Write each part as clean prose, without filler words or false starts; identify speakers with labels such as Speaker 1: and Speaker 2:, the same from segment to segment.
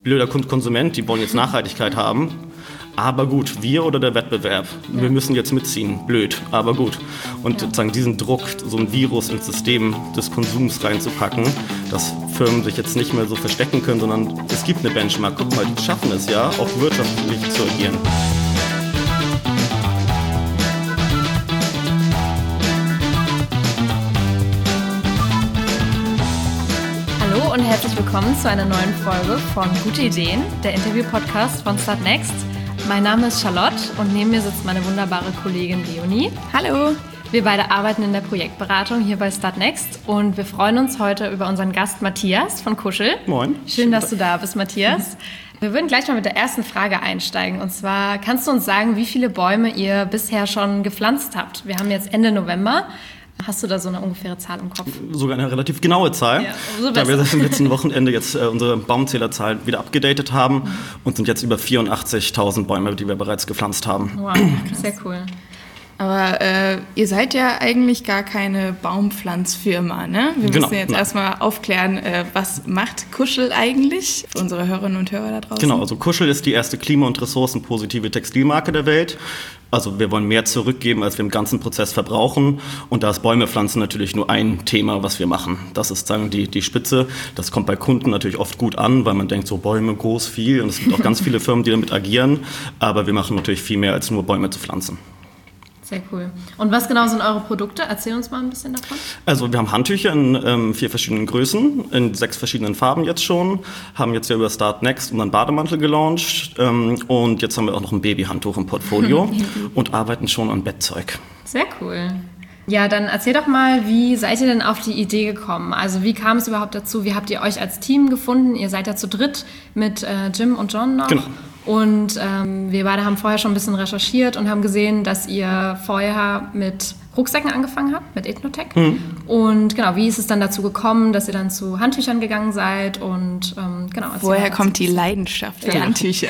Speaker 1: blöder Konsument, die wollen jetzt Nachhaltigkeit haben. Aber gut, wir oder der Wettbewerb, wir müssen jetzt mitziehen. Blöd, aber gut. Und sozusagen diesen Druck, so ein Virus ins System des Konsums reinzupacken, dass Firmen sich jetzt nicht mehr so verstecken können, sondern es gibt eine Benchmark. Guck mal, die schaffen es ja, auch wirtschaftlich zu agieren.
Speaker 2: Hallo und herzlich willkommen zu einer neuen Folge von Gute Ideen, der Interview-Podcast von Startnext. Mein Name ist Charlotte und neben mir sitzt meine wunderbare Kollegin Leonie.
Speaker 3: Hallo!
Speaker 2: Wir beide arbeiten in der Projektberatung hier bei Startnext und wir freuen uns heute über unseren Gast Matthias von Kuschel.
Speaker 1: Moin.
Speaker 2: Schön, dass du da bist, Matthias. Wir würden gleich mal mit der ersten Frage einsteigen. Und zwar, kannst du uns sagen, wie viele Bäume ihr bisher schon gepflanzt habt? Wir haben jetzt Ende November. Hast du da so eine ungefähre Zahl im Kopf?
Speaker 1: Sogar eine relativ genaue Zahl, da wir seit dem letzten Wochenende jetzt unsere Baumzählerzahl wieder abgedatet haben und sind jetzt über 84.000 Bäume, die wir bereits gepflanzt haben.
Speaker 2: Wow, sehr cool.
Speaker 3: Aber ihr seid ja eigentlich gar keine Baumpflanzfirma, ne? Wir müssen jetzt erstmal aufklären, was macht Kuschel eigentlich für unsere Hörerinnen und Hörer da draußen?
Speaker 1: Genau, also Kuschel ist die erste klima- und ressourcenpositive Textilmarke der Welt. Also wir wollen mehr zurückgeben, als wir im ganzen Prozess verbrauchen. Und da ist Bäume pflanzen natürlich nur ein Thema, was wir machen. Das ist sagen die Spitze. Das kommt bei Kunden natürlich oft gut an, weil man denkt, so Bäume, groß, viel. Und es gibt auch ganz viele Firmen, die damit agieren. Aber wir machen natürlich viel mehr, als nur Bäume zu pflanzen.
Speaker 2: Sehr cool. Und was genau sind eure Produkte? Erzähl uns mal ein bisschen davon.
Speaker 1: Also wir haben Handtücher in 4 verschiedenen Größen, in 6 verschiedenen Farben jetzt schon, haben jetzt ja über Startnext unseren Bademantel gelauncht und jetzt haben wir auch noch ein Babyhandtuch im Portfolio und arbeiten schon an Bettzeug.
Speaker 2: Sehr cool. Ja, dann erzähl doch mal, wie seid ihr denn auf die Idee gekommen? Also wie kam es überhaupt dazu? Wie habt ihr euch als Team gefunden? Ihr seid ja zu dritt mit Jim und John noch.
Speaker 1: Genau.
Speaker 2: Und wir beide haben vorher schon ein bisschen recherchiert und haben gesehen, dass ihr vorher mit Rucksäcken angefangen habt, mit Ethnotech. Und genau, wie ist es dann dazu gekommen, dass ihr dann zu Handtüchern gegangen seid? Und genau.
Speaker 3: Woher kommt die Leidenschaft für Handtücher?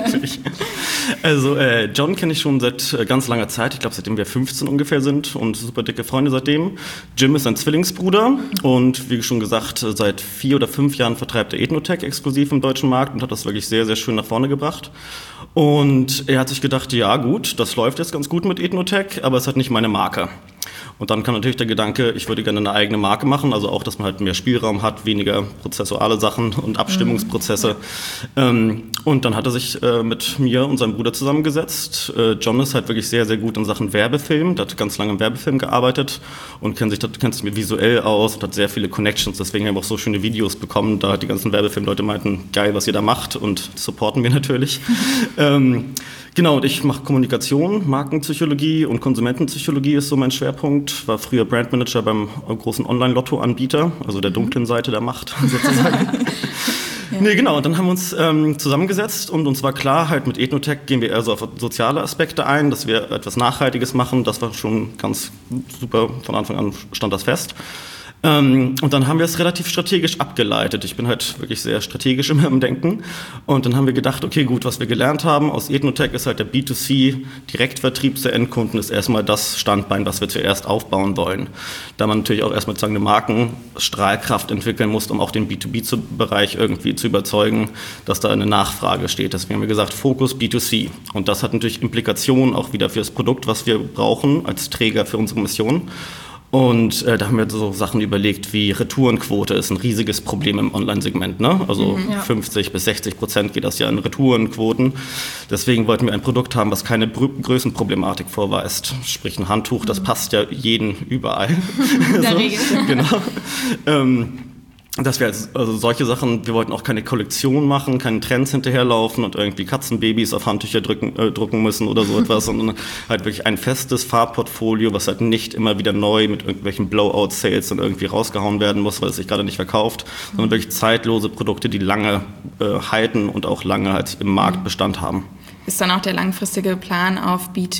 Speaker 1: Also John kenne ich schon seit ganz langer Zeit, ich glaube seitdem wir 15 ungefähr sind und super dicke Freunde seitdem. Jim ist ein Zwillingsbruder und wie schon gesagt, seit 4 oder 5 Jahren vertreibt er Ethnotech exklusiv im deutschen Markt und hat das wirklich sehr, sehr schön nach vorne gebracht. Und er hat sich gedacht, ja gut, das läuft jetzt ganz gut mit Ethnotech, aber es hat nicht meine Marke. Und dann kam natürlich der Gedanke, ich würde gerne eine eigene Marke machen, also auch, dass man halt mehr Spielraum hat, weniger prozessuale Sachen und Abstimmungsprozesse. Und dann hat er sich mit mir und seinem Bruder zusammengesetzt. John ist halt wirklich sehr, sehr gut in Sachen Werbefilm, der hat ganz lange im Werbefilm gearbeitet und kennt sich mir visuell aus und hat sehr viele Connections, deswegen haben wir auch so schöne Videos bekommen, da die ganzen Werbefilmleute meinten, geil, was ihr da macht und supporten wir natürlich. Genau, und ich mache Kommunikation, Markenpsychologie und Konsumentenpsychologie ist so mein Schwerpunkt. War früher Brandmanager beim großen Online-Lotto-Anbieter, also der dunklen Seite der Macht sozusagen. Nee, genau, und dann haben wir uns zusammengesetzt und uns war klar, halt mit Ethnotech gehen wir eher so auf soziale Aspekte ein, dass wir etwas Nachhaltiges machen. Das war schon ganz super, von Anfang an stand das fest. Und dann haben wir es relativ strategisch abgeleitet. Ich bin halt wirklich sehr strategisch immer im Denken. Und dann haben wir gedacht, okay, gut, was wir gelernt haben aus Ethnotech ist halt der B2C-Direktvertrieb der Endkunden ist erstmal das Standbein, was wir zuerst aufbauen wollen. Da man natürlich auch erstmal eine Markenstrahlkraft entwickeln muss, um auch den B2B-Bereich irgendwie zu überzeugen, dass da eine Nachfrage steht. Deswegen haben wir gesagt, Fokus B2C. Und das hat natürlich Implikationen auch wieder für das Produkt, was wir brauchen als Träger für unsere Mission. Und da haben wir so Sachen überlegt, wie Retourenquote ist ein riesiges Problem im Online-Segment. Ne? Also 50-60% geht das ja in Retourenquoten. Deswegen wollten wir ein Produkt haben, was keine Größenproblematik vorweist. Sprich ein Handtuch, das passt ja jeden überall.
Speaker 2: In der Regel.
Speaker 1: Genau. Dass wir also solche Sachen, wir wollten auch keine Kollektion machen, keinen Trends hinterherlaufen und irgendwie Katzenbabys auf Handtücher drucken müssen oder so etwas, sondern halt wirklich ein festes Farbportfolio, was halt nicht immer wieder neu mit irgendwelchen Blowout-Sales dann irgendwie rausgehauen werden muss, weil es sich gerade nicht verkauft, sondern wirklich zeitlose Produkte, die lange halten und auch lange halt im Markt Bestand haben.
Speaker 3: Ist dann auch der langfristige Plan auf B2B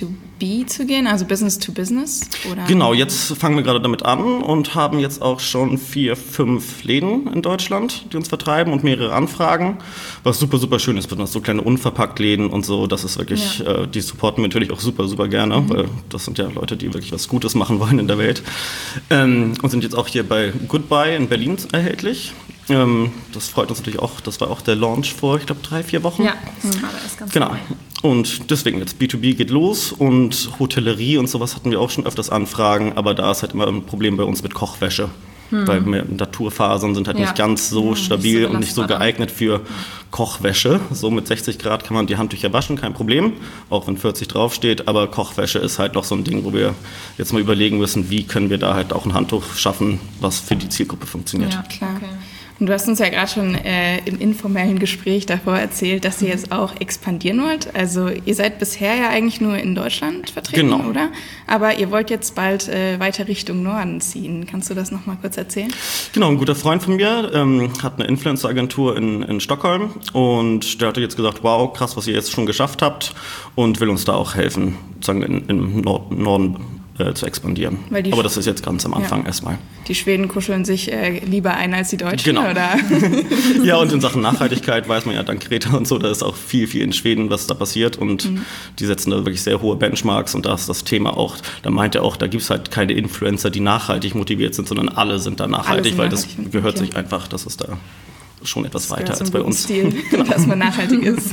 Speaker 3: B2B zu gehen, also Business to Business? Oder?
Speaker 1: Genau, jetzt fangen wir gerade damit an und haben jetzt auch schon 4, 5 Läden in Deutschland, die uns vertreiben und mehrere Anfragen, was super, super schön ist, besonders so kleine Unverpackt-Läden und so, das ist wirklich, die supporten wir natürlich auch super, super gerne, weil das sind ja Leute, die wirklich was Gutes machen wollen in der Welt und sind jetzt auch hier bei Goodbye in Berlin erhältlich. Das freut uns natürlich auch, das war auch der Launch vor, ich glaube, 3, 4 Wochen.
Speaker 2: Ja, das war erst ganz
Speaker 1: genau. Und deswegen jetzt B2B geht los und Hotellerie und sowas hatten wir auch schon öfters Anfragen, aber da ist halt immer ein Problem bei uns mit Kochwäsche. Weil Naturfasern sind halt nicht ganz so stabil nicht so und nicht so geeignet für Kochwäsche. So mit 60 Grad kann man die Handtücher waschen, kein Problem, auch wenn 40 draufsteht. Aber Kochwäsche ist halt noch so ein Ding, wo wir jetzt mal überlegen müssen, wie können wir da halt auch ein Handtuch schaffen, was für die Zielgruppe funktioniert.
Speaker 3: Ja, klar. Okay. Und du hast uns ja gerade schon im informellen Gespräch davor erzählt, dass ihr jetzt auch expandieren wollt. Also ihr seid bisher ja eigentlich nur in Deutschland vertreten, oder? Aber ihr wollt jetzt bald weiter Richtung Norden ziehen. Kannst du das nochmal kurz erzählen?
Speaker 1: Genau, ein guter Freund von mir hat eine Influencer-Agentur in Stockholm und der hatte jetzt gesagt, wow, krass, was ihr jetzt schon geschafft habt und will uns da auch helfen, sozusagen im Norden zu expandieren. Aber das ist jetzt ganz am Anfang erstmal.
Speaker 3: Die Schweden kuscheln sich lieber ein als die Deutschen, oder?
Speaker 1: Ja, und in Sachen Nachhaltigkeit weiß man ja dank Greta und so, da ist auch viel, viel in Schweden, was da passiert und die setzen da wirklich sehr hohe Benchmarks und da ist das Thema auch, da meint er auch, da gibt es halt keine Influencer, die nachhaltig motiviert sind, sondern alle sind da nachhaltig, weil das gehört sich einfach, das ist da schon etwas weiter als bei uns.
Speaker 3: Stil, dass man nachhaltig ist.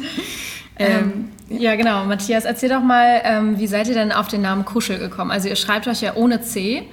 Speaker 2: Ja, genau. Matthias, erzähl doch mal, wie seid ihr denn auf den Namen Kuschel gekommen? Also ihr schreibt euch ja ohne C.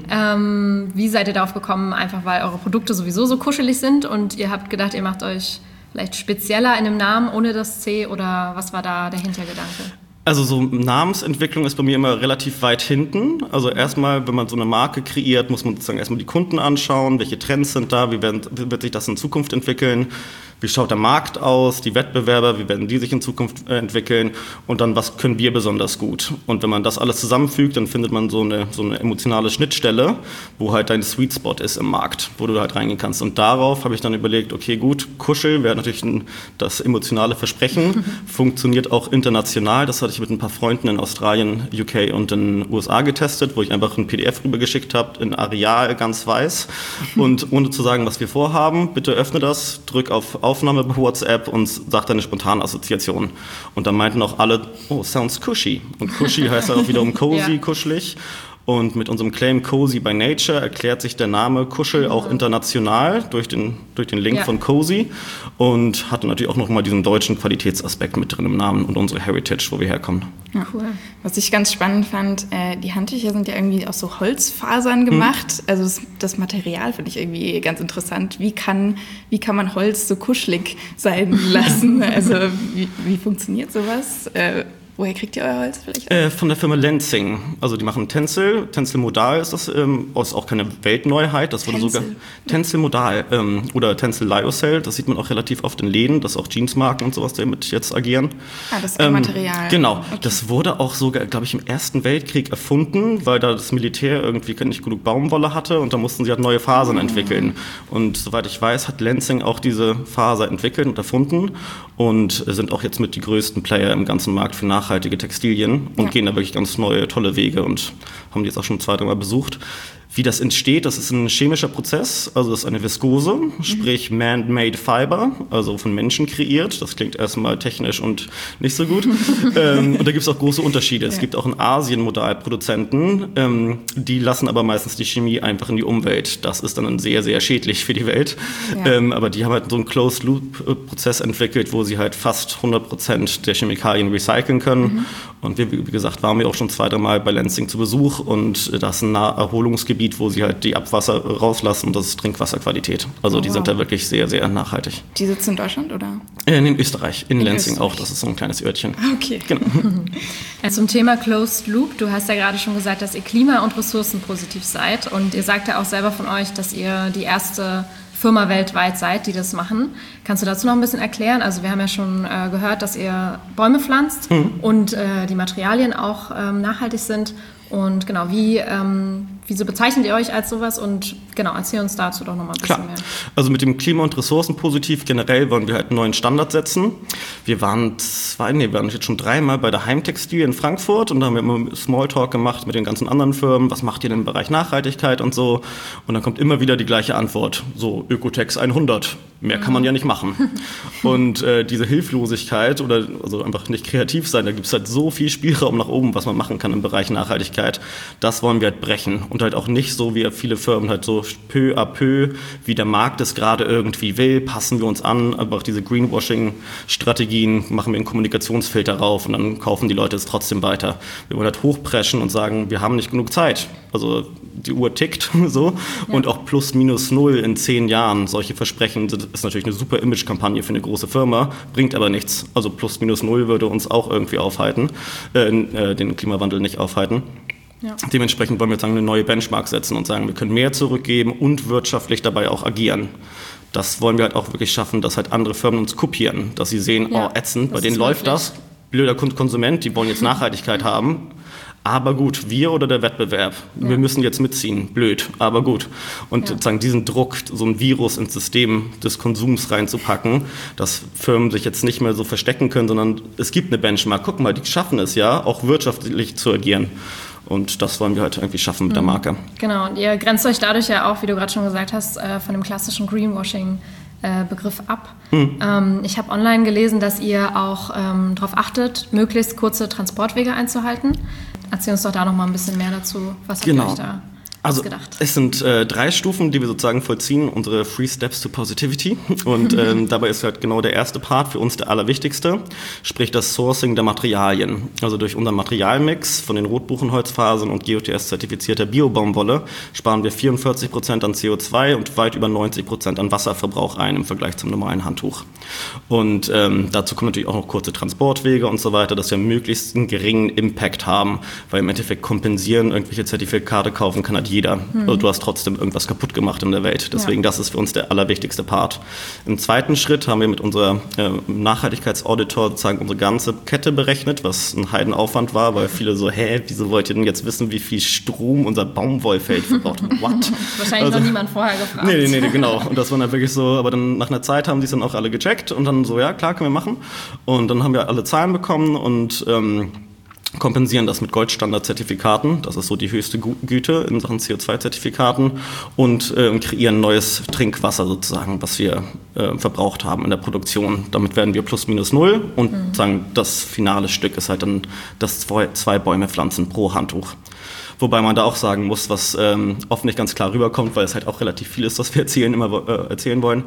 Speaker 2: Wie seid ihr darauf gekommen? Einfach weil eure Produkte sowieso so kuschelig sind und ihr habt gedacht, ihr macht euch vielleicht spezieller in einem Namen ohne das C oder was war da der Hintergedanke?
Speaker 1: Also so Namensentwicklung ist bei mir immer relativ weit hinten. Also erstmal, wenn man so eine Marke kreiert, muss man sozusagen erstmal die Kunden anschauen, welche Trends sind da, wie wird sich das in Zukunft entwickeln, wie schaut der Markt aus, die Wettbewerber, wie werden die sich in Zukunft entwickeln und dann, was können wir besonders gut. Und wenn man das alles zusammenfügt, dann findet man so eine emotionale Schnittstelle, wo halt dein Sweet Spot ist im Markt, wo du halt reingehen kannst. Und darauf habe ich dann überlegt, okay gut, Kuschel wäre natürlich das emotionale Versprechen, funktioniert auch international. Das hatte ich mit ein paar Freunden in Australien, UK und in den USA getestet, wo ich einfach ein PDF rübergeschickt habe, in Areal ganz weiß und ohne zu sagen, was wir vorhaben, bitte öffne das, drück auf Aufnahme bei WhatsApp und sag deine spontane Assoziation. Und dann meinten auch alle, oh, sounds cushy. Und cushy heißt auch wiederum cozy, kuschelig. Und mit unserem Claim Cozy by Nature erklärt sich der Name Kuschel auch international durch den Link von Cozy und hat natürlich auch nochmal diesen deutschen Qualitätsaspekt mit drin im Namen und unsere Heritage, wo wir herkommen.
Speaker 3: Ja. Cool. Was ich ganz spannend fand, die Handtücher sind ja irgendwie aus so Holzfasern gemacht. Also das Material finde ich irgendwie ganz interessant. Wie kann man Holz so kuschelig sein lassen? Also wie funktioniert sowas? Woher kriegt ihr euer Holz vielleicht?
Speaker 1: Von der Firma Lenzing. Also die machen Tencel. Tencel Modal ist das, ist auch keine Weltneuheit. Das wurde sogar Tencel Modal oder Tencel Lyocell. Das sieht man auch relativ oft in Läden, dass auch Jeansmarken und sowas damit jetzt agieren.
Speaker 3: Ah, das ist Material.
Speaker 1: Genau. Okay. Das wurde auch sogar, glaube ich, im Ersten Weltkrieg erfunden, weil da das Militär irgendwie nicht genug Baumwolle hatte und da mussten sie halt neue Fasern entwickeln. Und soweit ich weiß, hat Lenzing auch diese Faser entwickelt und erfunden und sind auch jetzt mit die größten Player im ganzen Markt für nachhaltige Textilien und gehen da wirklich ganz neue, tolle Wege und haben die jetzt auch schon 2, 3 Mal besucht. Wie das entsteht, das ist ein chemischer Prozess, also das ist eine Viskose, sprich man-made Fiber, also von Menschen kreiert. Das klingt erstmal technisch und nicht so gut. Und da gibt es auch große Unterschiede. Es gibt auch in Asien Modalproduzenten, die lassen aber meistens die Chemie einfach in die Umwelt. Das ist dann sehr, sehr schädlich für die Welt. Aber die haben halt so einen Closed-Loop-Prozess entwickelt, wo sie halt fast 100% der Chemikalien recyceln können. Und wir, wie gesagt, waren wir auch schon 2, 3 Mal bei Lenzing zu Besuch und das ist ein Naherholungsgebiet, wo sie halt die Abwasser rauslassen und das ist Trinkwasserqualität. Also die sind da wirklich sehr, sehr nachhaltig.
Speaker 3: Die sitzen in Deutschland, oder?
Speaker 1: In Österreich, in Lenzing Österreich. Auch. Das ist so ein kleines Örtchen.
Speaker 3: Okay.
Speaker 1: Genau.
Speaker 2: Zum Thema Closed Loop, du hast ja gerade schon gesagt, dass ihr klima- und ressourcenpositiv seid und ihr sagt ja auch selber von euch, dass ihr die erste Firma weltweit seid, die das machen. Kannst du dazu noch ein bisschen erklären? Also wir haben ja schon gehört, dass ihr Bäume pflanzt und die Materialien auch nachhaltig sind. Und genau, wieso bezeichnet ihr euch als sowas? Und genau, erzähl uns dazu doch nochmal ein bisschen mehr.
Speaker 1: Also mit dem Klima- und Ressourcenpositiv generell wollen wir halt einen neuen Standard setzen. Wir waren jetzt schon 3-mal bei der Heimtextil in Frankfurt und da haben wir immer Smalltalk gemacht mit den ganzen anderen Firmen. Was macht ihr denn im Bereich Nachhaltigkeit und so? Und dann kommt immer wieder die gleiche Antwort. So, Ökotex 100. Mehr kann man ja nicht machen. Und diese Hilflosigkeit oder also einfach nicht kreativ sein, da gibt es halt so viel Spielraum nach oben, was man machen kann im Bereich Nachhaltigkeit. Das wollen wir halt brechen und halt auch nicht so wie viele Firmen halt so peu à peu, wie der Markt es gerade irgendwie will, passen wir uns an, aber auch diese Greenwashing-Strategien machen wir einen Kommunikationsfilter rauf und dann kaufen die Leute es trotzdem weiter. Wir wollen halt hochpreschen und sagen, wir haben nicht genug Zeit. Also die Uhr tickt so und auch plus minus null in 10 Jahren. Solche Versprechen ist natürlich eine super Image-Kampagne für eine große Firma, bringt aber nichts. Also plus minus null würde uns auch irgendwie aufhalten, den Klimawandel nicht aufhalten. Ja. Dementsprechend wollen wir jetzt eine neue Benchmark setzen und sagen, wir können mehr zurückgeben und wirtschaftlich dabei auch agieren. Das wollen wir halt auch wirklich schaffen, dass halt andere Firmen uns kopieren, dass sie sehen, oh ätzend, bei denen läuft das, blöder Konsument, die wollen jetzt Nachhaltigkeit haben. Aber gut, wir oder der Wettbewerb, wir müssen jetzt mitziehen, blöd, aber gut. Und sozusagen diesen Druck, so ein Virus ins System des Konsums reinzupacken, dass Firmen sich jetzt nicht mehr so verstecken können, sondern es gibt eine Benchmark. Guck mal, die schaffen es ja, auch wirtschaftlich zu agieren. Und das wollen wir halt irgendwie schaffen mit der Marke.
Speaker 2: Genau, und ihr grenzt euch dadurch ja auch, wie du gerade schon gesagt hast, von dem klassischen Greenwashing-Begriff ab. Ich habe online gelesen, dass ihr auch darauf achtet, möglichst kurze Transportwege einzuhalten. Erzähl uns doch da noch mal ein bisschen mehr dazu. Was habt ihr euch da ausgedacht?
Speaker 1: Es sind 3 Stufen, die wir sozusagen vollziehen, unsere 3 Steps to Positivity. Und dabei ist halt genau der erste Part für uns der allerwichtigste, sprich das Sourcing der Materialien. Also durch unseren Materialmix von den Rotbuchenholzfasern und GOTS-zertifizierter Bio-Baumwolle sparen wir 44% an CO2 und weit über 90% an Wasserverbrauch ein im Vergleich zum normalen Handtuch. Und dazu kommen natürlich auch noch kurze Transportwege und so weiter, dass wir möglichst einen geringen Impact haben, weil im Endeffekt kompensieren, irgendwelche Zertifikate kaufen kann halt jeder. Also du hast trotzdem irgendwas kaputt gemacht in der Welt. Deswegen, das ist für uns der allerwichtigste Part. Im zweiten Schritt haben wir mit unserer Nachhaltigkeitsauditor sozusagen unsere ganze Kette berechnet, was ein Heidenaufwand war, weil viele so, wieso wollt ihr denn jetzt wissen, wie viel Strom unser Baumwollfeld verbraucht? What?
Speaker 2: Wahrscheinlich noch niemand vorher gefragt.
Speaker 1: Nee, genau. Und das war dann wirklich so, aber dann nach einer Zeit haben sie es dann auch alle gecheckt und dann so, ja, klar, können wir machen. Und dann haben wir alle Zahlen bekommen und kompensieren das mit Goldstandard-Zertifikaten, das ist so die höchste Güte in Sachen CO2-Zertifikaten und kreieren neues Trinkwasser sozusagen, was wir verbraucht haben in der Produktion. Damit werden wir plus minus null und sagen, das finale Stück ist halt dann das 2 Bäume pflanzen pro Handtuch. Wobei man da auch sagen muss, was oft nicht ganz klar rüberkommt, weil es halt auch relativ viel ist, was wir erzählen wollen,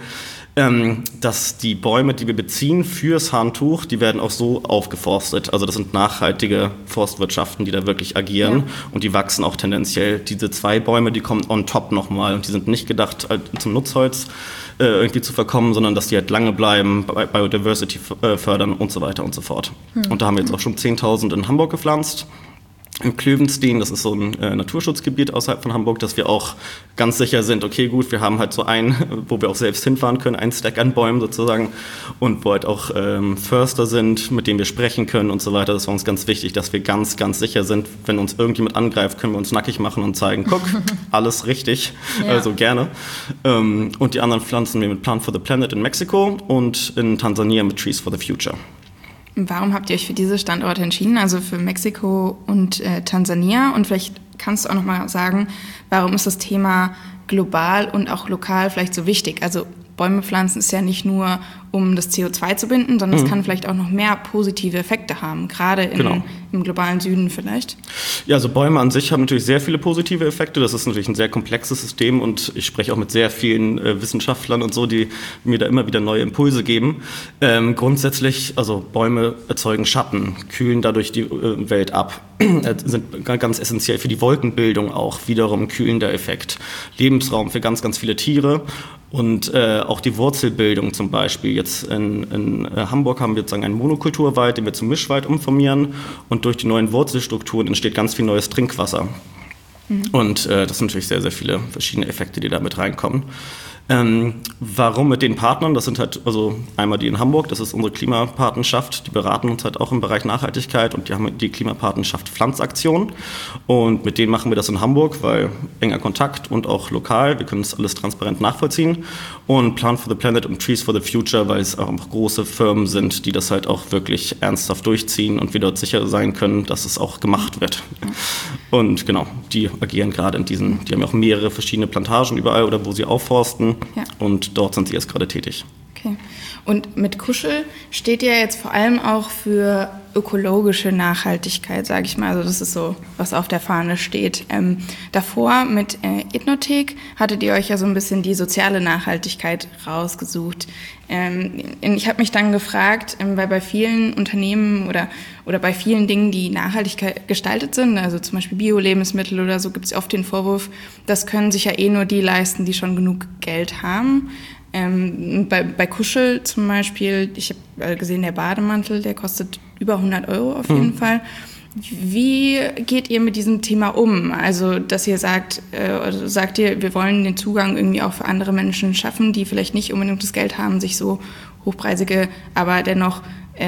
Speaker 1: dass die Bäume, die wir beziehen fürs Handtuch, die werden auch so aufgeforstet. Also das sind nachhaltige Forstwirtschaften, die da wirklich agieren und die wachsen auch tendenziell. Diese 2 Bäume, die kommen on top nochmal und die sind nicht gedacht zum Nutzholz irgendwie zu verkommen, sondern dass die halt lange bleiben, Biodiversity fördern und so weiter und so fort. Und da haben wir jetzt auch schon 10.000 in Hamburg gepflanzt. Im Klövenstein, das ist so ein Naturschutzgebiet außerhalb von Hamburg, dass wir auch ganz sicher sind, okay, gut, wir haben halt so wo wir auch selbst hinfahren können, einen Stack an Bäumen sozusagen und wo halt auch Förster sind, mit denen wir sprechen können und so weiter. Das war uns ganz wichtig, dass wir ganz, ganz sicher sind, wenn uns irgendjemand angreift, können wir uns nackig machen und zeigen, guck, alles richtig, also gerne. Und die anderen pflanzen wir mit Plant for the Planet in Mexiko und in Tansania mit Trees for the Future.
Speaker 3: Warum habt ihr euch für diese Standorte entschieden, also für Mexiko und Tansania? Und vielleicht kannst du auch noch mal sagen, warum ist das Thema global und auch lokal vielleicht so wichtig? Also Bäume pflanzen ist ja nicht nur, um das CO2 zu binden, sondern es kann vielleicht auch noch mehr positive Effekte haben, gerade im globalen Süden vielleicht.
Speaker 1: Ja, also Bäume an sich haben natürlich sehr viele positive Effekte. Das ist natürlich ein sehr komplexes System und ich spreche auch mit sehr vielen Wissenschaftlern und so, die mir da immer wieder neue Impulse geben. Grundsätzlich, also Bäume erzeugen Schatten, kühlen dadurch die Welt ab, sind ganz essentiell für die Wolkenbildung auch wiederum kühlender Effekt. Lebensraum für ganz, ganz viele Tiere. Und auch die Wurzelbildung zum Beispiel. Jetzt in Hamburg haben wir sozusagen einen Monokulturwald, den wir zum Mischwald umformieren. Und durch die neuen Wurzelstrukturen entsteht ganz viel neues Trinkwasser. Und das sind natürlich sehr, sehr viele verschiedene Effekte, die da mit reinkommen. Warum mit den Partnern? Das sind halt also einmal die in Hamburg, das ist unsere Klimapartnerschaft, die beraten uns halt auch im Bereich Nachhaltigkeit und die haben die Klimapartnerschaft Pflanzaktion und mit denen machen wir das in Hamburg, weil enger Kontakt und auch lokal, wir können das alles transparent nachvollziehen und Plant for the Planet und Trees for the Future, weil es auch große Firmen sind, die das halt auch wirklich ernsthaft durchziehen und wir dort sicher sein können, dass es auch gemacht wird. Und genau, die agieren gerade in diesen, die haben ja auch mehrere verschiedene Plantagen überall oder wo sie aufforsten. Ja. Und dort sind sie jetzt gerade tätig.
Speaker 3: Okay. Und mit Kuschel steht ja jetzt vor allem auch für ökologische Nachhaltigkeit, sage ich mal. Also das ist so, was auf der Fahne steht. Davor mit Ethnothek hattet ihr euch ja so ein bisschen die soziale Nachhaltigkeit rausgesucht. Ich habe mich dann gefragt, weil bei vielen Unternehmen oder bei vielen Dingen, die nachhaltig gestaltet sind, also zum Beispiel Bio-Lebensmittel oder so, gibt es oft den Vorwurf, das können sich ja nur die leisten, die schon genug Geld haben. Bei Kuschel zum Beispiel, ich habe gesehen, der Bademantel, der kostet über 100 € auf jeden Fall. Wie geht ihr mit diesem Thema um? Also, dass ihr sagt ihr, wir wollen den Zugang irgendwie auch für andere Menschen schaffen, die vielleicht nicht unbedingt das Geld haben, sich so hochpreisige, aber dennoch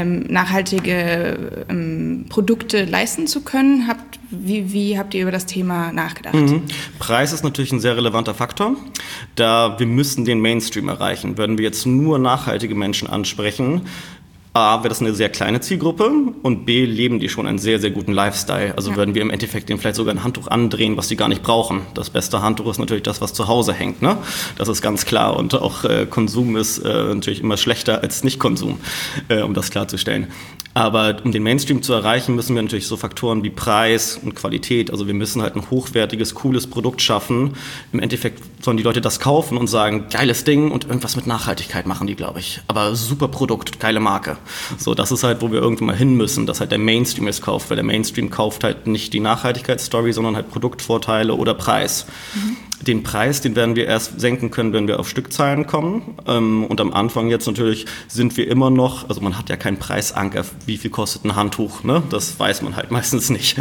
Speaker 3: nachhaltige Produkte leisten zu können. Wie habt ihr über das Thema nachgedacht?
Speaker 1: Preis ist natürlich ein sehr relevanter Faktor, da wir müssen den Mainstream erreichen. Würden wir jetzt nur nachhaltige Menschen ansprechen, A, wäre das eine sehr kleine Zielgruppe und B, leben die schon einen sehr, sehr guten Lifestyle. Also würden wir im Endeffekt denen vielleicht sogar ein Handtuch andrehen, was die gar nicht brauchen. Das beste Handtuch ist natürlich das, was zu Hause hängt, ne? Das ist ganz klar und auch Konsum ist natürlich immer schlechter als Nicht-Konsum, um das klarzustellen. Aber um den Mainstream zu erreichen, müssen wir natürlich so Faktoren wie Preis und Qualität, also wir müssen halt ein hochwertiges, cooles Produkt schaffen. Im Endeffekt sollen die Leute das kaufen und sagen, geiles Ding und irgendwas mit Nachhaltigkeit machen die, glaube ich. Aber super Produkt, geile Marke. So, das ist halt, wo wir irgendwann mal hin müssen, dass halt der Mainstream es kauft, weil der Mainstream kauft halt nicht die Nachhaltigkeitsstory, sondern halt Produktvorteile oder Preis. Den Preis, den werden wir erst senken können, wenn wir auf Stückzahlen kommen. Und am Anfang jetzt natürlich sind wir immer noch, also man hat ja keinen Preisanker, wie viel kostet ein Handtuch, ne? Das weiß man halt meistens nicht.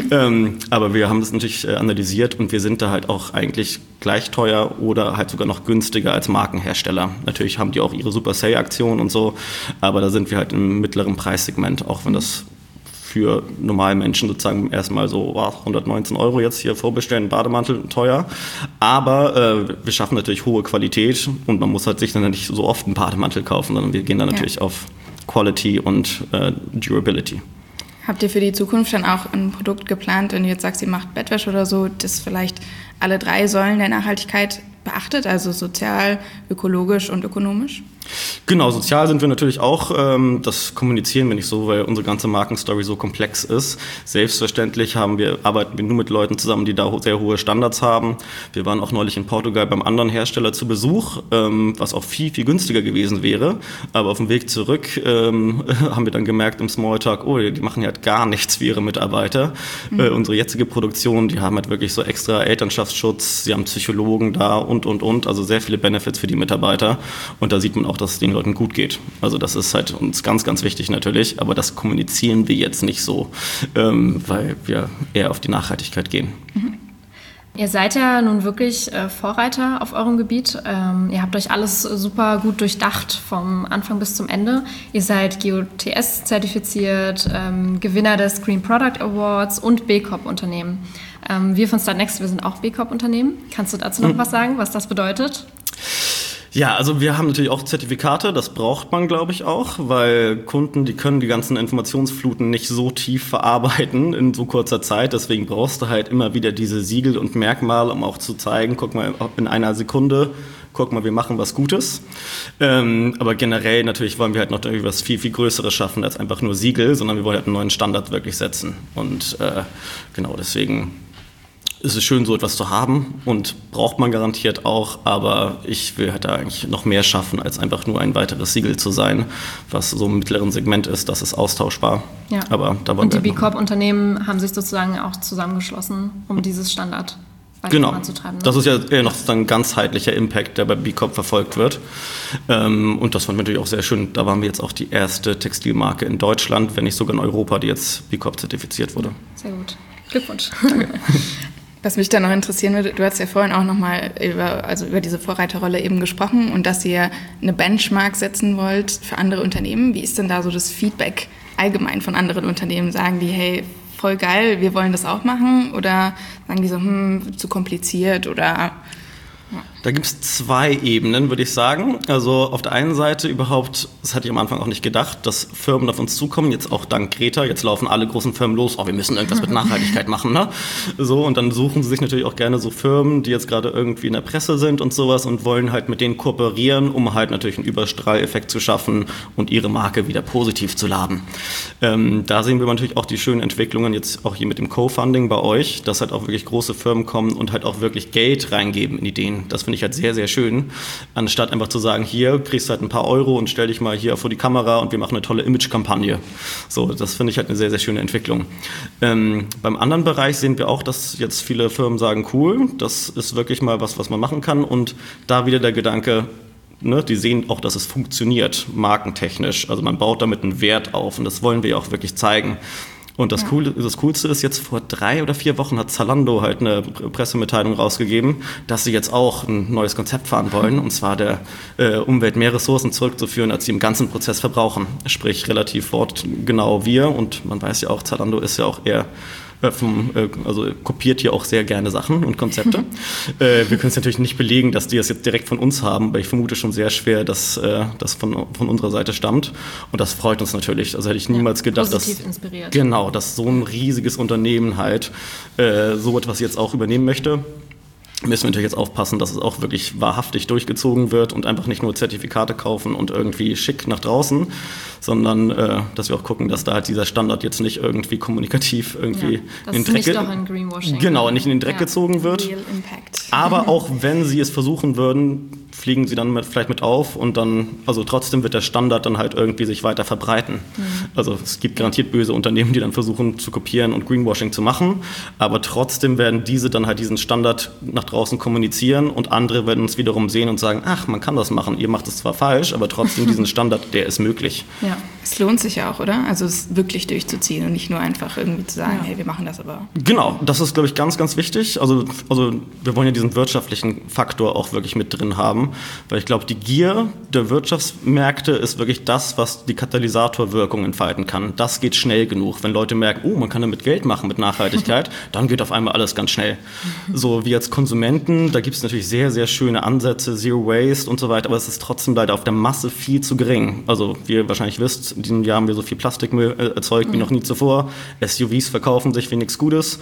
Speaker 1: Aber wir haben das natürlich analysiert und wir sind da halt auch eigentlich gleich teuer oder halt sogar noch günstiger als Markenhersteller. Natürlich haben die auch ihre Super Sale-Aktionen und so, aber da sind wir halt im mittleren Preissegment, auch wenn das für normale Menschen sozusagen erstmal so 119 € jetzt hier vorbestellen, Bademantel, teuer. Aber wir schaffen natürlich hohe Qualität und man muss halt sich dann nicht so oft einen Bademantel kaufen, sondern wir gehen dann natürlich auf Quality und Durability.
Speaker 3: Habt ihr für die Zukunft dann auch ein Produkt geplant, wenn du jetzt sagst, ihr macht Bettwäsche oder so, das vielleicht alle 3 Säulen der Nachhaltigkeit beachtet, also sozial, ökologisch und ökonomisch?
Speaker 1: Genau, sozial sind wir natürlich auch, das kommunizieren wir nicht so, weil unsere ganze Markenstory so komplex ist. Selbstverständlich arbeiten wir nur mit Leuten zusammen, die da sehr hohe Standards haben. Wir waren auch neulich in Portugal beim anderen Hersteller zu Besuch, was auch viel, viel günstiger gewesen wäre. Aber auf dem Weg zurück haben wir dann gemerkt im Smalltalk, oh, die machen halt gar nichts für ihre Mitarbeiter. Unsere jetzige Produktion, die haben halt wirklich so extra Elternschaftsschutz, sie haben Psychologen da und, also sehr viele Benefits für die Mitarbeiter. Und da sieht man auch, dass es den Leuten gut geht. Also das ist halt uns ganz, ganz wichtig natürlich, aber das kommunizieren wir jetzt nicht so, weil wir eher auf die Nachhaltigkeit gehen.
Speaker 2: Ihr seid ja nun wirklich Vorreiter auf eurem Gebiet. Ihr habt euch alles super gut durchdacht, vom Anfang bis zum Ende. Ihr seid GOTS zertifiziert, Gewinner des Green Product Awards und B Corp-Unternehmen. Wir von Startnext, wir sind auch B Corp-Unternehmen. Kannst du dazu noch was sagen, was das bedeutet?
Speaker 1: Ja, also wir haben natürlich auch Zertifikate, das braucht man, glaube ich, auch, weil Kunden, die können die ganzen Informationsfluten nicht so tief verarbeiten in so kurzer Zeit, deswegen brauchst du halt immer wieder diese Siegel und Merkmale, um auch zu zeigen, guck mal, in einer Sekunde, guck mal, wir machen was Gutes. Aber generell natürlich wollen wir halt noch was viel, viel Größeres schaffen als einfach nur Siegel, sondern wir wollen halt einen neuen Standard wirklich setzen und genau deswegen ist es schön, so etwas zu haben und braucht man garantiert auch, aber ich will halt da eigentlich noch mehr schaffen, als einfach nur ein weiteres Siegel zu sein, was so im mittleren Segment ist, das ist austauschbar. Ja. Aber da
Speaker 2: und die B Corp-Unternehmen haben sich sozusagen auch zusammengeschlossen, um dieses Standard voranzutreiben.
Speaker 1: Ne? Das ist ja eher noch ein ganzheitlicher Impact, der bei B Corp verfolgt wird. Und das fand ich natürlich auch sehr schön. Da waren wir jetzt auch die erste Textilmarke in Deutschland, wenn nicht sogar in Europa, die jetzt B Corp zertifiziert wurde.
Speaker 2: Sehr gut. Glückwunsch.
Speaker 3: Was mich da noch interessieren würde, du hast ja vorhin auch nochmal über diese Vorreiterrolle eben gesprochen und dass ihr eine Benchmark setzen wollt für andere Unternehmen. Wie ist denn da so das Feedback allgemein von anderen Unternehmen? Sagen die, hey, voll geil, wir wollen das auch machen? Oder sagen die so, zu kompliziert oder...
Speaker 1: Da gibt es 2 Ebenen, würde ich sagen. Also auf der einen Seite überhaupt, das hatte ich am Anfang auch nicht gedacht, dass Firmen auf uns zukommen, jetzt auch dank Greta, jetzt laufen alle großen Firmen los, wir müssen irgendwas mit Nachhaltigkeit machen, ne? So, und dann suchen sie sich natürlich auch gerne so Firmen, die jetzt gerade irgendwie in der Presse sind und sowas und wollen halt mit denen kooperieren, um halt natürlich einen Überstrahleffekt zu schaffen und ihre Marke wieder positiv zu laden. Da sehen wir natürlich auch die schönen Entwicklungen jetzt auch hier mit dem Co-Funding bei euch, dass halt auch wirklich große Firmen kommen und halt auch wirklich Geld reingeben in Ideen. Das finde ich halt sehr, sehr schön, anstatt einfach zu sagen, hier kriegst du halt ein paar Euro und stell dich mal hier vor die Kamera und wir machen eine tolle Image-Kampagne. So, das finde ich halt eine sehr, sehr schöne Entwicklung. Beim anderen Bereich sehen wir auch, dass jetzt viele Firmen sagen, cool, das ist wirklich mal was man machen kann und da wieder der Gedanke, ne, die sehen auch, dass es funktioniert, markentechnisch. Also man baut damit einen Wert auf und das wollen wir ja auch wirklich zeigen. Und das Coolste ist, jetzt vor 3 oder 4 Wochen hat Zalando halt eine Pressemitteilung rausgegeben, dass sie jetzt auch ein neues Konzept fahren wollen, und zwar der Umwelt mehr Ressourcen zurückzuführen, als sie im ganzen Prozess verbrauchen. Sprich relativ wortgenau wir, und man weiß ja auch, Zalando ist ja auch eher also kopiert hier auch sehr gerne Sachen und Konzepte. Wir können es natürlich nicht belegen, dass die das jetzt direkt von uns haben, aber ich vermute schon sehr schwer, dass das von unserer Seite stammt. Und das freut uns natürlich. Also hätte ich niemals gedacht,
Speaker 2: positiv inspiriert.
Speaker 1: Genau, dass so ein riesiges Unternehmen halt so etwas jetzt auch übernehmen möchte. Müssen wir natürlich jetzt aufpassen, dass es auch wirklich wahrhaftig durchgezogen wird und einfach nicht nur Zertifikate kaufen und irgendwie schick nach draußen, sondern dass wir auch gucken, dass da halt dieser Standard jetzt nicht irgendwie kommunikativ irgendwie in den Dreck nicht in den Dreck gezogen wird.
Speaker 3: Real Impact.
Speaker 1: Aber auch wenn sie es versuchen würden, fliegen sie dann vielleicht mit auf und dann, also trotzdem wird der Standard dann halt irgendwie sich weiter verbreiten. Also es gibt garantiert böse Unternehmen, die dann versuchen zu kopieren und Greenwashing zu machen, aber trotzdem werden diese dann halt diesen Standard nach draußen kommunizieren und andere werden uns wiederum sehen und sagen, ach, man kann das machen, ihr macht es zwar falsch, aber trotzdem diesen Standard, der ist möglich.
Speaker 3: Ja, es lohnt sich ja auch, oder? Also es wirklich durchzuziehen und nicht nur einfach irgendwie zu sagen, hey, wir machen das aber.
Speaker 1: Genau, das ist, glaube ich, ganz, ganz wichtig. Also wir wollen ja diesen wirtschaftlichen Faktor auch wirklich mit drin haben, weil ich glaube, die Gier der Wirtschaftsmärkte ist wirklich das, was die Katalysatorwirkung entfalten kann. Das geht schnell genug. Wenn Leute merken, oh, man kann damit Geld machen mit Nachhaltigkeit, dann geht auf einmal alles ganz schnell. So wie als Konsumenten, da gibt es natürlich sehr, sehr schöne Ansätze, Zero Waste und so weiter, aber es ist trotzdem leider auf der Masse viel zu gering. Also wie ihr wahrscheinlich wisst, in diesem Jahr haben wir so viel Plastikmüll erzeugt wie noch nie zuvor. SUVs verkaufen sich wie nichts Gutes.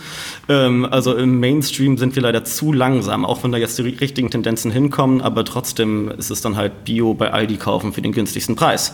Speaker 1: Also im Mainstream sind wir leider zu langsam, auch wenn da jetzt die richtigen Tendenzen hinkommen, aber trotzdem ist es dann halt Bio bei Aldi kaufen für den günstigsten Preis.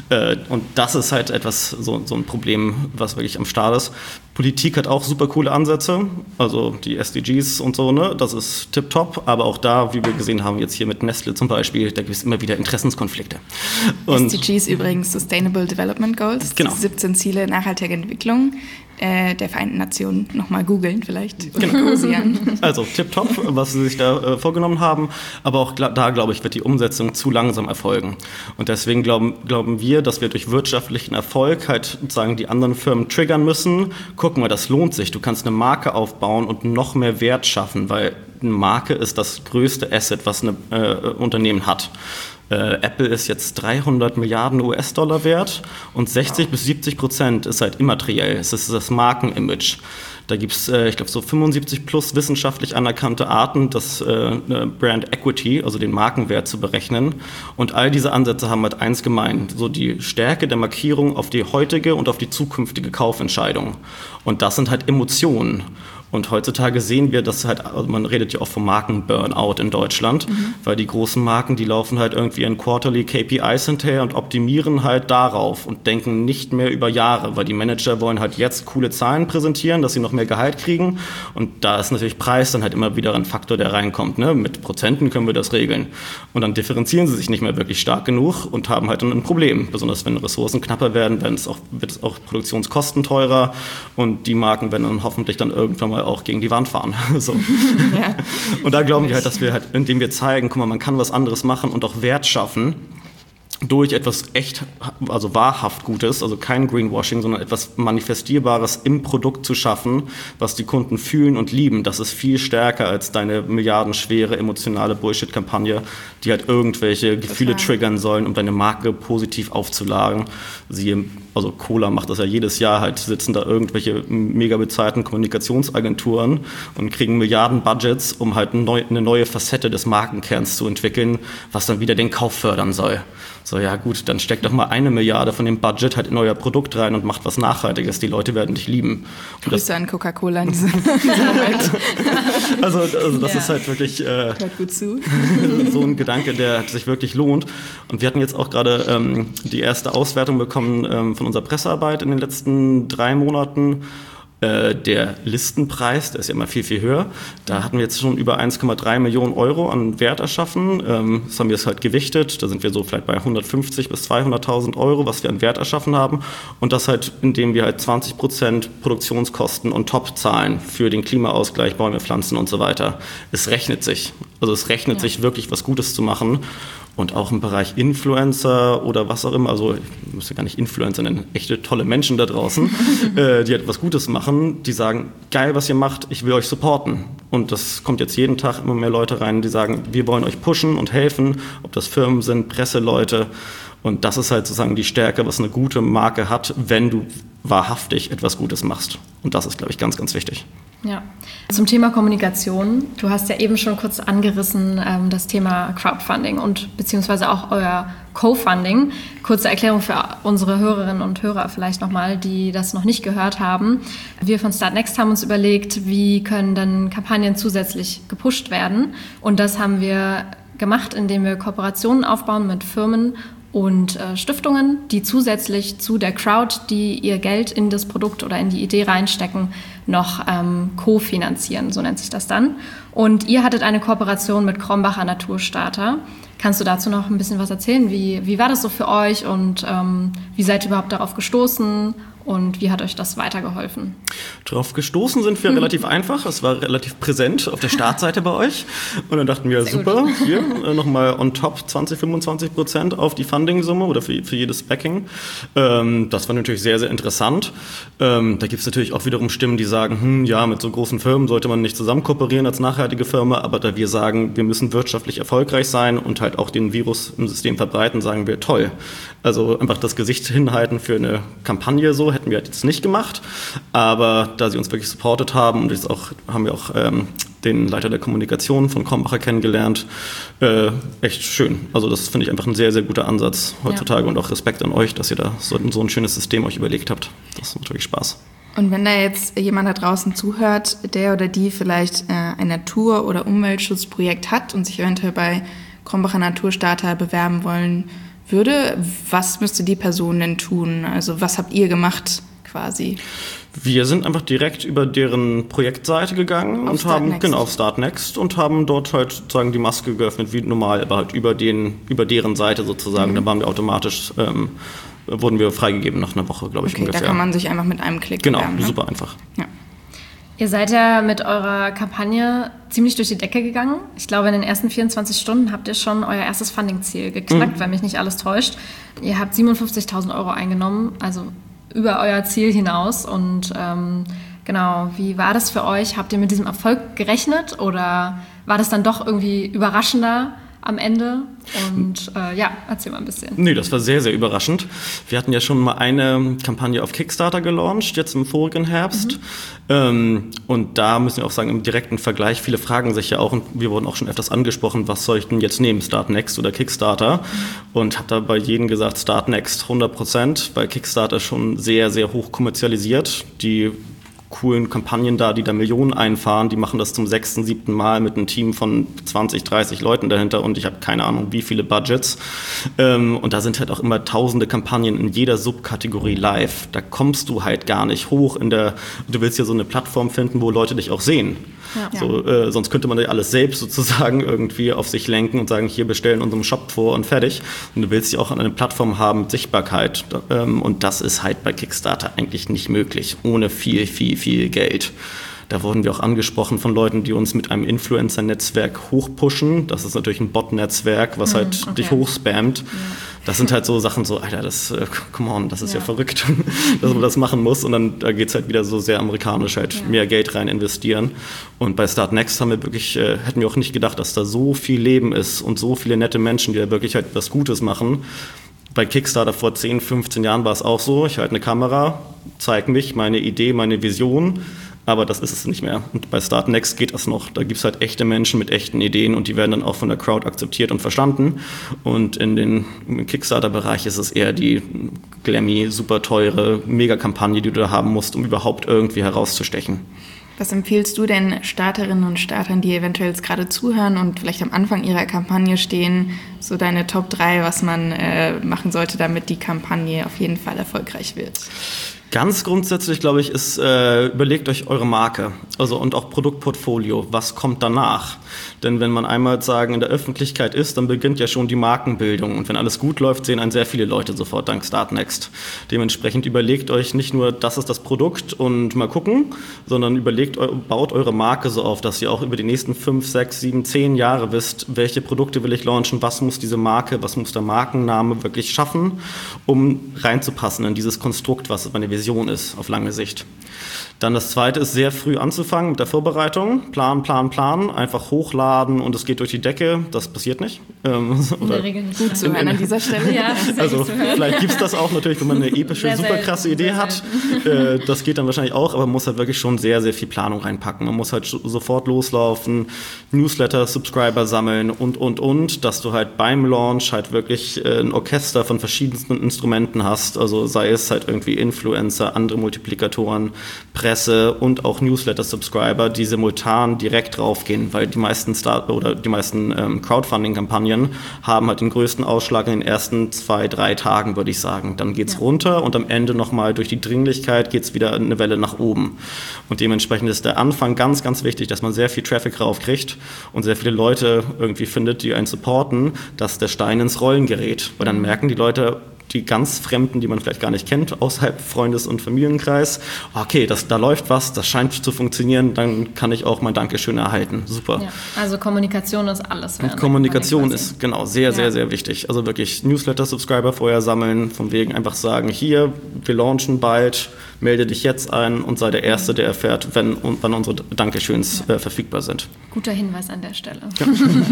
Speaker 1: Und das ist halt etwas, so ein Problem, was wirklich am Start ist. Politik hat auch super coole Ansätze, also die SDGs und so, ne? Das ist tipptopp, aber auch da, wie wir gesehen haben, jetzt hier mit Nestle zum Beispiel, da gibt es immer wieder Interessenskonflikte. Und
Speaker 3: SDGs übrigens Sustainable Development Goals,
Speaker 1: genau.
Speaker 3: 17 Ziele nachhaltiger Entwicklung der Vereinten Nationen. Nochmal googeln vielleicht.
Speaker 1: Genau. Also tipptopp, was sie sich da vorgenommen haben, aber auch da, glaube ich, wird die Umsetzung zu langsam erfolgen. Und deswegen glauben wir, dass wir durch wirtschaftlichen Erfolg halt sozusagen die anderen Firmen triggern müssen. Guck mal, das lohnt sich. Du kannst eine Marke aufbauen und noch mehr Wert schaffen, weil eine Marke ist das größte Asset, was ein Unternehmen hat. Apple ist jetzt 300 Milliarden US-Dollar wert und 60-70% ist halt immateriell. Es ist das Markenimage. Da gibt es, ich glaube, so 75 plus wissenschaftlich anerkannte Arten, das Brand Equity, also den Markenwert zu berechnen. Und all diese Ansätze haben halt eins gemein, so die Stärke der Markierung auf die heutige und auf die zukünftige Kaufentscheidung. Und das sind halt Emotionen. Und heutzutage sehen wir, dass halt, also man redet ja auch vom Marken-Burnout in Deutschland, weil die großen Marken, die laufen halt irgendwie in Quarterly KPIs hinterher und optimieren halt darauf und denken nicht mehr über Jahre, weil die Manager wollen halt jetzt coole Zahlen präsentieren, dass sie noch mehr Gehalt kriegen. Und da ist natürlich Preis dann halt immer wieder ein Faktor, der reinkommt. Ne? Mit Prozenten können wir das regeln. Und dann differenzieren sie sich nicht mehr wirklich stark genug und haben halt dann ein Problem. Besonders wenn Ressourcen knapper werden, wird es auch Produktionskosten teurer und die Marken werden dann hoffentlich dann irgendwann mal auch gegen die Wand fahren. So. Ja. Und da glauben wir halt, dass wir halt, indem wir zeigen, guck mal, man kann was anderes machen und auch Wert schaffen, durch etwas echt, also wahrhaft Gutes, also kein Greenwashing, sondern etwas Manifestierbares im Produkt zu schaffen, was die Kunden fühlen und lieben. Das ist viel stärker als deine milliardenschwere emotionale Bullshit-Kampagne, die halt irgendwelche Gefühle triggern sollen, um deine Marke positiv aufzuladen. Also Cola macht das ja jedes Jahr, halt sitzen da irgendwelche mega bezahlten Kommunikationsagenturen und kriegen Milliarden Budgets, um halt eine neue Facette des Markenkerns zu entwickeln, was dann wieder den Kauf fördern soll. So, ja gut, dann steckt doch mal 1 Milliarde von dem Budget halt in euer Produkt rein und macht was Nachhaltiges. Die Leute werden dich lieben.
Speaker 3: Grüße an Coca-Cola in diesem Moment.
Speaker 1: Also das ist halt wirklich
Speaker 3: hört gut zu.
Speaker 1: So ein Gedanke, der sich wirklich lohnt. Und wir hatten jetzt auch gerade die erste Auswertung bekommen von unserer Pressearbeit in den letzten 3 Monaten. Der Listenpreis, der ist ja immer viel, viel höher. Da hatten wir jetzt schon über 1,3 Millionen Euro an Wert erschaffen. Das haben wir jetzt halt gewichtet. Da sind wir so vielleicht bei 150.000 bis 200.000 Euro, was wir an Wert erschaffen haben. Und das halt, indem wir halt 20% Produktionskosten on top zahlen für den Klimaausgleich, Bäume pflanzen und so weiter. Es rechnet sich. Also es rechnet sich wirklich, was Gutes zu machen. Und auch im Bereich Influencer oder was auch immer, also ich muss ja gar nicht Influencer nennen, echte tolle Menschen da draußen, die etwas Gutes machen, die sagen, geil, was ihr macht, ich will euch supporten. Und das kommt jetzt jeden Tag immer mehr Leute rein, die sagen, wir wollen euch pushen und helfen, ob das Firmen sind, Presseleute. Und das ist halt sozusagen die Stärke, was eine gute Marke hat, wenn du wahrhaftig etwas Gutes machst. Und das ist, glaube ich, ganz, ganz wichtig.
Speaker 2: Ja. Zum Thema Kommunikation. Du hast ja eben schon kurz angerissen das Thema Crowdfunding und beziehungsweise auch euer Co-Funding. Kurze Erklärung für unsere Hörerinnen und Hörer vielleicht nochmal, die das noch nicht gehört haben. Wir von Startnext haben uns überlegt, wie können dann Kampagnen zusätzlich gepusht werden. Und das haben wir gemacht, indem wir Kooperationen aufbauen mit Firmen und Stiftungen, die zusätzlich zu der Crowd, die ihr Geld in das Produkt oder in die Idee reinstecken, noch kofinanzieren, so nennt sich das dann. Und ihr hattet eine Kooperation mit Krombacher Naturstarter. Kannst du dazu noch ein bisschen was erzählen? Wie war das so für euch und wie seid ihr überhaupt darauf gestoßen? Und wie hat euch das weitergeholfen?
Speaker 1: Darauf gestoßen sind wir relativ einfach. Es war relativ präsent auf der Startseite bei euch. Und dann dachten wir, super, hier nochmal on top 20-25% auf die Funding-Summe oder für jedes Backing. Das war natürlich sehr, sehr interessant. Da gibt es natürlich auch wiederum Stimmen, die sagen, ja, mit so großen Firmen sollte man nicht zusammen kooperieren als nachhaltige Firma. Aber da wir sagen, wir müssen wirtschaftlich erfolgreich sein und halt auch den Virus im System verbreiten, sagen wir, toll. Also einfach das Gesicht hinhalten für eine Kampagne so, hätten wir halt jetzt nicht gemacht, aber da sie uns wirklich supportet haben und jetzt auch, haben wir auch den Leiter der Kommunikation von Krombacher kennengelernt, echt schön. Also das finde ich einfach ein sehr, sehr guter Ansatz heutzutage und auch Respekt an euch, dass ihr da so ein schönes System euch überlegt habt. Das macht wirklich Spaß.
Speaker 3: Und wenn da jetzt jemand da draußen zuhört, der oder die vielleicht ein Natur- oder Umweltschutzprojekt hat und sich eventuell bei Krombacher Naturstarter bewerben wollen würde, was müsste die Person denn tun? Also was habt ihr gemacht quasi?
Speaker 1: Wir sind einfach direkt über deren Projektseite gegangen und haben auf Startnext und haben dort halt sozusagen die Maske geöffnet wie normal, aber halt über deren Seite sozusagen. Da waren wir automatisch, wurden wir freigegeben nach einer Woche, glaube ich, ungefähr.
Speaker 3: Da kann man sich einfach mit einem Klick bewerben,
Speaker 1: ne? Super einfach.
Speaker 3: Ja.
Speaker 2: Ihr seid ja mit eurer Kampagne ziemlich durch die Decke gegangen. Ich glaube, in den ersten 24 Stunden habt ihr schon euer erstes Funding-Ziel geknackt, wenn mich nicht alles täuscht. Ihr habt 57.000 Euro eingenommen, also über euer Ziel hinaus. Und genau, wie war das für euch? Habt ihr mit diesem Erfolg gerechnet oder war das dann doch irgendwie überraschender am Ende? Und erzähl mal ein bisschen.
Speaker 1: Nee, das war sehr, sehr überraschend. Wir hatten ja schon mal eine Kampagne auf Kickstarter gelauncht, jetzt im vorigen Herbst. Und da müssen wir auch sagen, im direkten Vergleich, viele fragen sich ja auch, und wir wurden auch schon öfters angesprochen, was soll ich denn jetzt nehmen, Startnext oder Kickstarter? Und habe da bei jedem gesagt, Startnext 100%, weil Kickstarter schon sehr, sehr hoch kommerzialisiert. Die coolen Kampagnen da, die da Millionen einfahren, die machen das zum 6., 7. Mal mit einem Team von 20, 30 Leuten dahinter und ich habe keine Ahnung, wie viele Budgets. Und da sind halt auch immer tausende Kampagnen in jeder Subkategorie live. Da kommst du halt gar nicht hoch du willst ja so eine Plattform finden, wo Leute dich auch sehen. Ja. So, sonst könnte man ja alles selbst sozusagen irgendwie auf sich lenken und sagen, hier bestellen unserem Shop vor und fertig. Und du willst ja auch eine Plattform haben mit Sichtbarkeit. Und das ist halt bei Kickstarter eigentlich nicht möglich, ohne viel, viel, viel Geld. Da wurden wir auch angesprochen von Leuten, die uns mit einem Influencer-Netzwerk hochpushen. Das ist natürlich ein Bot-Netzwerk, was halt dich hochspammt. Ja. Das sind halt so Sachen so, Alter, come on, das ist ja verrückt, dass man das machen muss. Und dann da geht es halt wieder so sehr amerikanisch, halt mehr Geld rein investieren. Und bei Startnext haben wir wirklich, hätten wir auch nicht gedacht, dass da so viel Leben ist und so viele nette Menschen, die da wirklich halt was Gutes machen. Bei Kickstarter vor 10, 15 Jahren war es auch so, ich halte eine Kamera, zeige mich, meine Idee, meine Vision, aber das ist es nicht mehr. Und bei Startnext geht das noch. Da gibt es halt echte Menschen mit echten Ideen und die werden dann auch von der Crowd akzeptiert und verstanden. Und im Kickstarter-Bereich ist es eher die glammy, super teure Mega-Kampagne, die du da haben musst, um überhaupt irgendwie herauszustechen.
Speaker 3: Was empfiehlst du denn Starterinnen und Startern, die eventuell jetzt gerade zuhören und vielleicht am Anfang ihrer Kampagne stehen, so deine Top 3, was man machen sollte, damit die Kampagne auf jeden Fall erfolgreich wird?
Speaker 1: Ganz grundsätzlich, glaube ich, ist, überlegt euch eure Marke, also und auch Produktportfolio. Was kommt danach? Denn wenn man einmal sagen in der Öffentlichkeit ist, dann beginnt ja schon die Markenbildung. Und wenn alles gut läuft, sehen einen sehr viele Leute sofort dank Startnext. Dementsprechend überlegt euch nicht nur, das ist das Produkt und mal gucken, sondern baut eure Marke so auf, dass ihr auch über die nächsten 5, 6, 7, 10 Jahre wisst, welche Produkte will ich launchen, was muss diese Marke, was muss der Markenname wirklich schaffen, um reinzupassen in dieses Konstrukt, was meine Vision ist auf lange Sicht. Dann das Zweite ist, sehr früh anzufangen mit der Vorbereitung. Plan, einfach hochladen und es geht durch die Decke. Das passiert nicht.
Speaker 2: In der Regel nicht.
Speaker 3: Gut zu hören an dieser Stelle.
Speaker 2: Ja,
Speaker 1: also vielleicht gibt es das auch natürlich, wenn man eine epische, super krasse Idee hat. Das geht dann wahrscheinlich auch, aber man muss halt wirklich schon sehr, sehr viel Planung reinpacken. Man muss halt sofort loslaufen, Newsletter, Subscriber sammeln und, dass du halt beim Launch halt wirklich ein Orchester von verschiedensten Instrumenten hast. Also sei es halt irgendwie Influencer, andere Multiplikatoren, Presse und auch Newsletter-Subscriber, die simultan direkt draufgehen, weil die meisten Crowdfunding-Kampagnen haben halt den größten Ausschlag in den ersten 2, 3 Tagen, würde ich sagen. Dann geht's runter und am Ende nochmal durch die Dringlichkeit geht's wieder eine Welle nach oben. Und dementsprechend ist der Anfang ganz, ganz wichtig, dass man sehr viel Traffic raufkriegt und sehr viele Leute irgendwie findet, die einen supporten, dass der Stein ins Rollen gerät. Weil dann merken die Leute, die ganz Fremden, die man vielleicht gar nicht kennt, außerhalb Freundes- und Familienkreis, okay, da läuft was, das scheint zu funktionieren, dann kann ich auch mein Dankeschön erhalten. Super.
Speaker 2: Ja, also Kommunikation ist alles.
Speaker 1: Und Kommunikation ist genau sehr, sehr, sehr wichtig. Also wirklich Newsletter-Subscriber vorher sammeln, von wegen einfach sagen, hier, wir launchen bald, melde dich jetzt ein und sei der Erste, der erfährt, wann unsere Dankeschöns verfügbar sind.
Speaker 2: Guter Hinweis an der Stelle.
Speaker 1: Ja.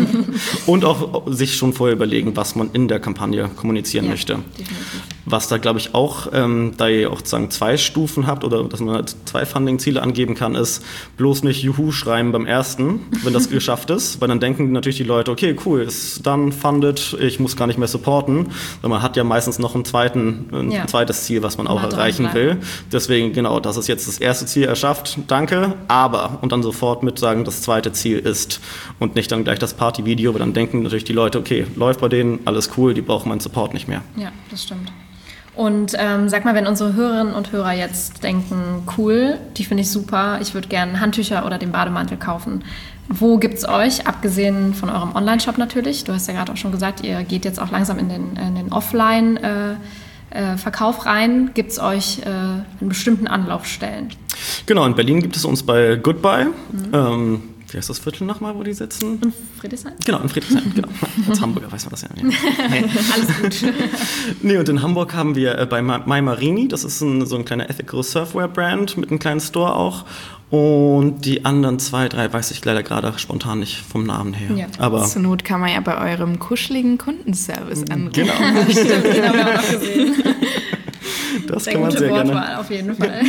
Speaker 1: Und auch sich schon vorher überlegen, was man in der Kampagne kommunizieren möchte. Definitiv. Was da, glaube ich, auch, da ihr auch sozusagen 2 Stufen habt oder dass man halt 2 Funding-Ziele angeben kann, ist bloß nicht Juhu schreiben beim ersten, wenn das geschafft ist, weil dann denken natürlich die Leute, okay, cool, ist dann funded, ich muss gar nicht mehr supporten, weil man hat ja meistens noch ein zweites Ziel, was man auch erreichen will. Deswegen, genau, das ist jetzt das erste Ziel erschafft, danke, aber, und dann sofort mit sagen, das zweite Ziel ist und nicht dann gleich das Party-Video, weil dann denken natürlich die Leute, okay, läuft bei denen, alles cool, die brauchen meinen Support nicht mehr.
Speaker 2: Ja, das stimmt. Und sag mal, wenn unsere Hörerinnen und Hörer jetzt denken, cool, die finde ich super, ich würde gerne Handtücher oder den Bademantel kaufen. Wo gibt es euch, abgesehen von eurem Online-Shop natürlich? Du hast ja gerade auch schon gesagt, ihr geht jetzt auch langsam in den Offline- Verkauf rein. Gibt es euch an bestimmten Anlaufstellen?
Speaker 1: Genau, in Berlin gibt es uns bei Goodbye. Wie heißt das Viertel nochmal, wo die sitzen?
Speaker 2: In Friedrichshain?
Speaker 1: Genau, in Friedrichshain, genau. Als Hamburger weiß man das ja nicht.
Speaker 2: Alles gut.
Speaker 1: Nee, und in Hamburg haben wir bei My Marini, das ist so ein kleiner Ethical Surfwear-Brand mit einem kleinen Store auch. Und die anderen 2, 3 weiß ich leider gerade spontan nicht vom Namen her.
Speaker 3: Ja.
Speaker 1: Aber
Speaker 3: zur Not kann man ja bei eurem kuscheligen Kundenservice anrufen.
Speaker 1: Genau.
Speaker 2: Stimmt, den haben wir auch noch gesehen.
Speaker 1: Das kann man sehr
Speaker 2: Wortwahl,
Speaker 1: gerne.
Speaker 2: Auf jeden Fall.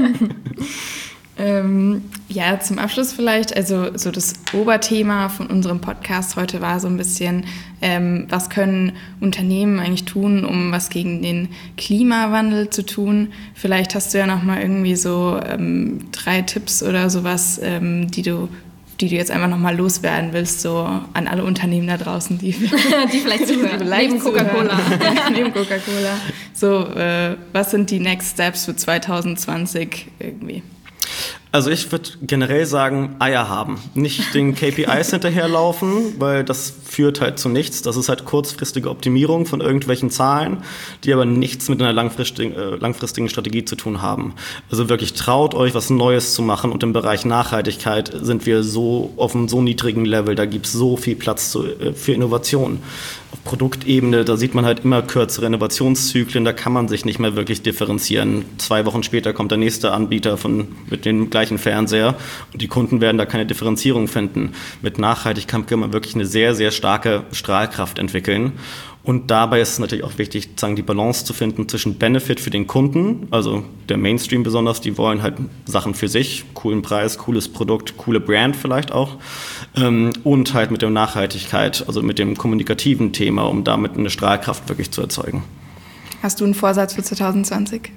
Speaker 3: Ja, zum Abschluss vielleicht, also so das Oberthema von unserem Podcast heute war so ein bisschen, was können Unternehmen eigentlich tun, um was gegen den Klimawandel zu tun? Vielleicht hast du ja noch mal irgendwie so 3 Tipps oder sowas, die du jetzt einfach nochmal loswerden willst, so an alle Unternehmen da draußen, die
Speaker 2: vielleicht zuhören. Neben Coca-Cola.
Speaker 3: Neben Coca-Cola. So, was sind die Next Steps für 2020 irgendwie?
Speaker 1: Also ich würde generell sagen, Eier haben. Nicht den KPIs hinterherlaufen, weil das führt halt zu nichts. Das ist halt kurzfristige Optimierung von irgendwelchen Zahlen, die aber nichts mit einer langfristigen Strategie zu tun haben. Also wirklich traut euch, was Neues zu machen. Und im Bereich Nachhaltigkeit sind wir so auf einem so niedrigen Level. Da gibt es so viel Platz für Innovation. Auf Produktebene, da sieht man halt immer kürzere Innovationszyklen. Da kann man sich nicht mehr wirklich differenzieren. 2 Wochen später kommt der nächste Anbieter mit dem gleichen Fernseher und die Kunden werden da keine Differenzierung finden. Mit Nachhaltigkeit kann man wirklich eine sehr, sehr starke Strahlkraft entwickeln. Und dabei ist es natürlich auch wichtig, die Balance zu finden zwischen Benefit für den Kunden, also der Mainstream besonders, die wollen halt Sachen für sich, coolen Preis, cooles Produkt, coole Brand vielleicht auch, und halt mit der Nachhaltigkeit, also mit dem kommunikativen Thema, um damit eine Strahlkraft wirklich zu erzeugen.
Speaker 3: Hast du einen Vorsatz für 2020?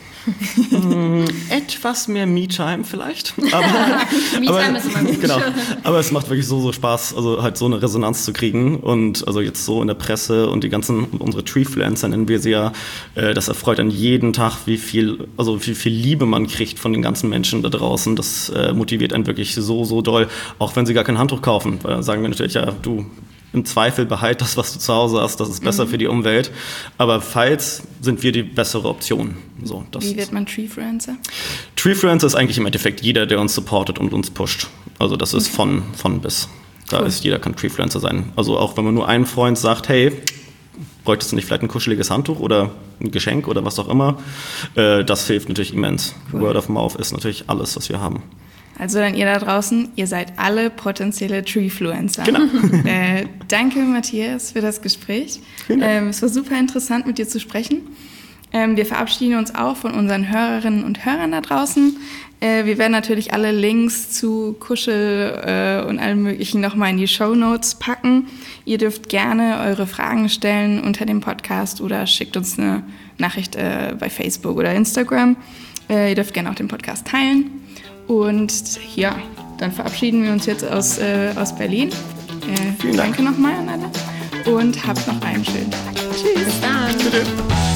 Speaker 1: Etwas mehr Me-Time vielleicht.
Speaker 2: Me-Time ist immer gut.
Speaker 1: Genau. Aber es macht wirklich so Spaß, also halt so eine Resonanz zu kriegen. Und also jetzt so in der Presse und unsere Treefluencer nennen wir sie ja, das erfreut an jeden Tag, wie viel Liebe man kriegt von den ganzen Menschen da draußen. Das motiviert einen wirklich so doll, auch wenn sie gar kein Handtuch kaufen. Weil dann sagen wir natürlich, ja, du, im Zweifel behalt das, was du zu Hause hast, das ist besser für die Umwelt. Aber falls sind wir die bessere Option. So,
Speaker 3: wie wird man Treefluencer?
Speaker 1: Treefluencer ist eigentlich im Endeffekt jeder, der uns supportet und uns pusht. Also das ist von bis. Da ist jeder kann Treefluencer sein. Also auch wenn man nur einen Freund sagt, hey, bräuchtest du nicht vielleicht ein kuscheliges Handtuch oder ein Geschenk oder was auch immer, das hilft natürlich immens. Cool. Word of Mouth ist natürlich alles, was wir haben.
Speaker 3: Also dann ihr da draußen, ihr seid alle potenzielle Treefluencer.
Speaker 1: Genau.
Speaker 3: Danke, Matthias, für das Gespräch. Es war super interessant, mit dir zu sprechen. Wir verabschieden uns auch von unseren Hörerinnen und Hörern da draußen. Wir werden natürlich alle Links zu Kuschel und allem Möglichen nochmal in die Shownotes packen. Ihr dürft gerne eure Fragen stellen unter dem Podcast oder schickt uns eine Nachricht bei Facebook oder Instagram. Ihr dürft gerne auch den Podcast teilen. Und ja, dann verabschieden wir uns jetzt aus Berlin.
Speaker 1: Vielen Dank.
Speaker 3: Danke nochmal an alle und habt noch einen schönen Tag.
Speaker 2: Tschüss. Bis dann.
Speaker 1: Bitte.